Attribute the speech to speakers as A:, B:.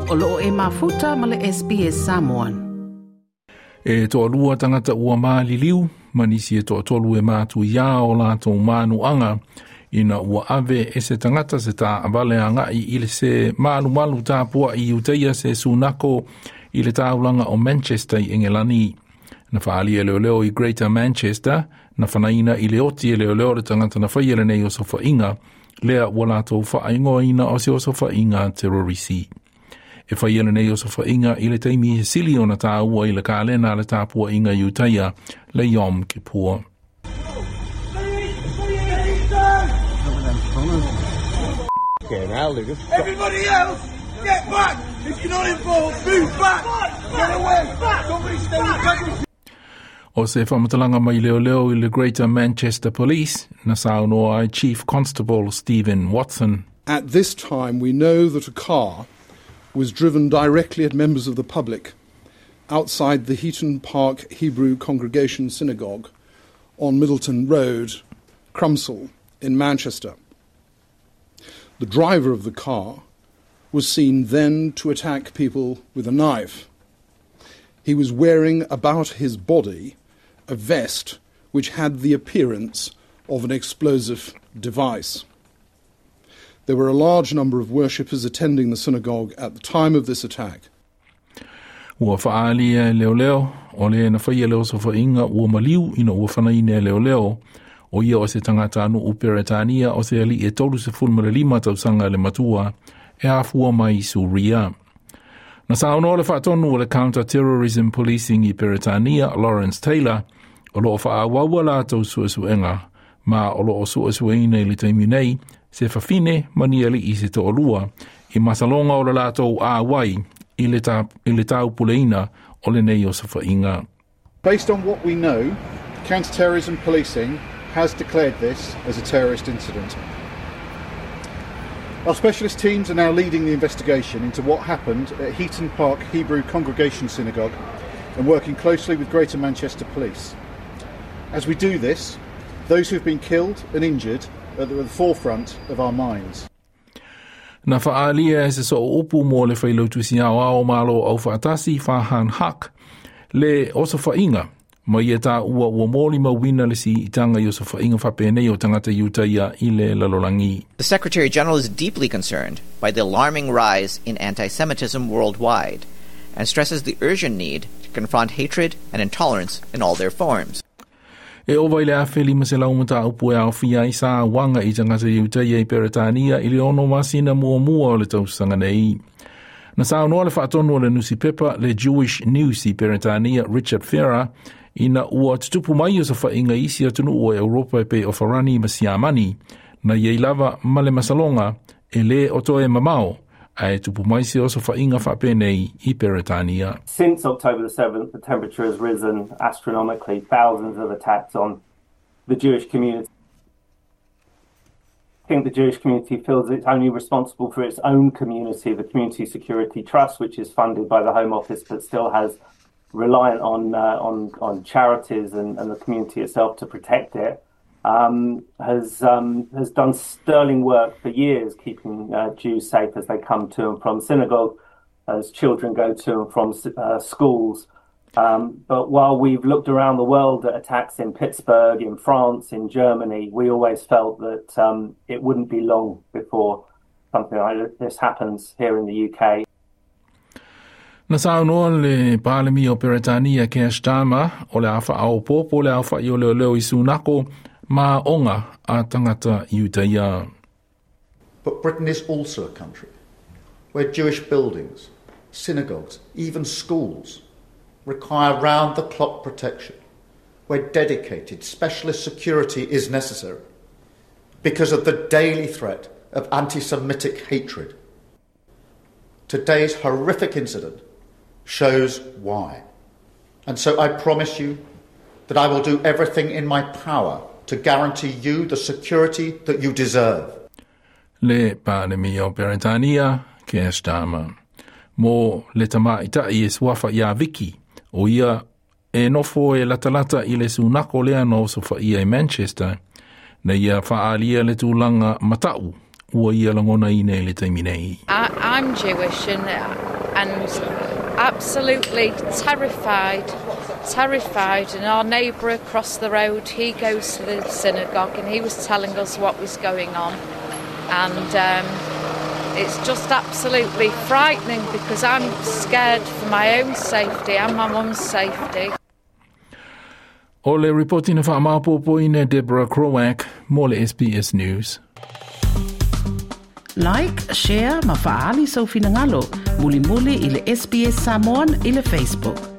A: O loo e mafuta ma le SBS Samoan.
B: E toa lua tangata ua maali liu, manisi e toa tolu e mātu ia o lātou mānuanga, ina ua ave e se tangata se tā abale a ngai i le se malu tāpua i uteia se sunako i le tāulanga o Manchester i Engelani. Na whaali e leo i Greater Manchester, na whanaina i le oti e leo le tangata na whaiele nei o sofa inga, lea ua lātou whaingoa ina o se o sofa inga terrorisi. E whaiele nei o sofa inga i le teimi he sili o na tāua i le kālena le tāpua inga i uteia le Yom Kippur.
C: Everybody else, get back! If you're not involved, move back! Get away! Somebody stay with.
B: O se whamatalanga mai leo i le Greater Manchester Police, na saunoa ai Chief Constable Stephen Watson.
D: At this time, we know that a car was driven directly at members of the public outside the Heaton Park Hebrew Congregation Synagogue on Middleton Road, Crumsall, in Manchester. The driver of the car was seen then to attack people with a knife. He was wearing about his body a vest which had the appearance of an explosive device. There were a large number of worshippers attending the synagogue at the time of this attack.
B: Ua whaali e leo, o le na whaia leo so whainga ua maliu ina ua whanaine leo, o ia o se tangata anu Uperetania o se ali e tolu se fulmele lima tausanga le matua e afua mai Suria. Na sauno le whaatonu o le Counter-Terrorism Policing i Peretania, Lawrence Taylor, o loo whaawawa la tau suesuenga, ma o loo suesueina i le taimi nei, se whawhine maniali i se toolua, i masalonga o le lātou āwai i le tau puleina o le nei o sa whainga.
E: Based on what we know, Counter-Terrorism Policing has declared this as a terrorist incident. Our specialist teams are now leading the investigation into what happened at Heaton Park Hebrew Congregation Synagogue and working closely with Greater Manchester Police. As we do this, those who have been killed and injured are at the forefront of our minds.
B: Na whaalia e se so upu mo le whailautusi ao malo au whaatasi whahan hak le osa whainga. Mai e tā ua mōli mawina le si I tanga I osa whainga whapene o tangata iutaia I le lalolangi.
F: The Secretary General is deeply concerned by the alarming rise in anti-Semitism worldwide and stresses the urgent need to confront hatred and intolerance in all their forms.
B: E o vai le awheli ma se laumata upu e awhia I sa wanga I tangata iutaia I Peretania I le ono masina mua o le tausanga nei. Na sa noa le whaatonu o le Nusi Pepa le Jewish News I Peretania Richard Ferrer ina ua tutupu mai o sa whainga isi atunu o Europa e pe o wharani ma siamani na iei lava ma le masalonga e le o toe mamao ai tupu mai si o sa whainga whapenei I Peretania.
G: Since October the 7th, the temperature has risen astronomically, thousands of attacks on the Jewish community. I think the Jewish community feels it's only responsible for its own community, the Community Security Trust, which is funded by the Home Office but still has reliant on charities and the community itself to protect it, has done sterling work for years, keeping Jews safe as they come to and from synagogue, as children go to and from schools. But while we've looked around the world at attacks in Pittsburgh, in France, in Germany, we always felt that it wouldn't be long before something like this happens here in the UK.
B: Na saunoa le pālemi o Peretania Keir Starmer o le awha ao popo le awha I o leo I sunako ma onga a tangata iutaia.
H: But Britain is also a country where Jewish buildings, synagogues, even schools require round-the-clock protection, where dedicated specialist security is necessary because of the daily threat of anti-Semitic hatred. Today's horrific incident shows why. And so I promise you that I will do everything in my power to guarantee you the security that you deserve.
B: Le pālemi o Peretania, Keir Starmer. Mō le tamaita I swafa ia viki, o ia e nofo e latalata I le sunako lea no sofa ia I Manchester, na ia whaalia le tūlanga matau, ua ia langona I nei le taimi nei.
I: I'm Jewish and and absolutely terrified. And our neighbour across the road, he goes to the synagogue, and he was telling us what was going on. And it's just absolutely frightening because I'm scared for my own safety and my mum's safety.
B: O le reporting of Amapopoina Deborah Crowak, mo le SBS News.
A: Like, share, mafaali sa ufinangalo, muli-muli ile SBS Samoan ile Facebook.